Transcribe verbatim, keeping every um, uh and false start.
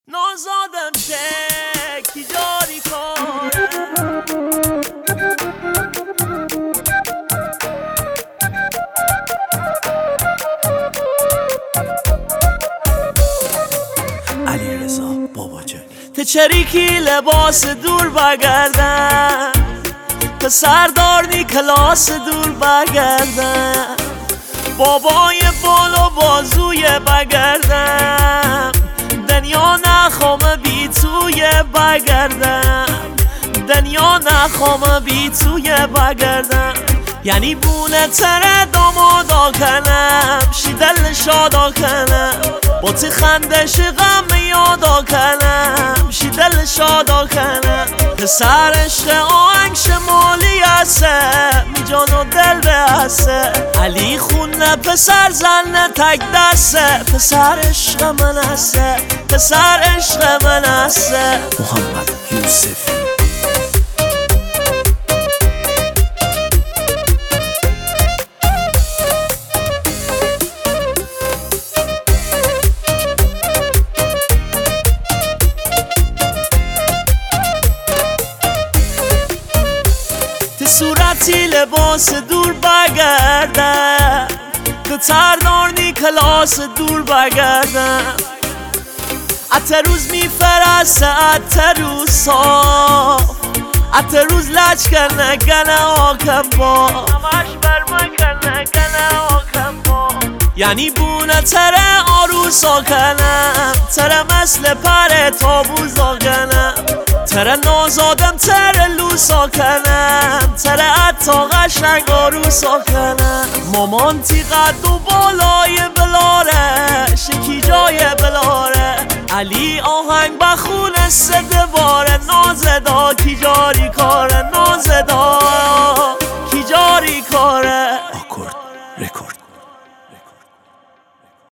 نازادم شکی جاری کاره علیرضا باباجانی ته چریکی لباس دور بگردم پسر دارنی کلاس دور بگردم بابای بالا بازوی بگردم دنیا نخوام بی توی بگردم دنیا نخوام بی توی بگردم یعنی بونه تره دامادا کنم شیدل شادا کنم با تی خندش غم یادا کنم شیدل شادا کنم پسر عشق آهنگ شمالی هسته می جان و دل به هسته علی خونه پسر زن تک دسته پسر عشق من هسته پسر عشق من هسته محمد یوسفی صورتی لباس دور بگردم تو تردارنی کلاس دور بگردم ات روز میفرسته ات روز صاف ات روز لچ کنه گنه آکم با همش برمه کنه گنه آکم با یعنی بونه تره آروسا کنم تره مثل پر تابوزا کنم تره نازادم تره لوسا کنم تره حتی قشنگ آروسا کنم مامان تی قد و بالای بلاره شکی جای بلاره علی آهنگ بخونه سده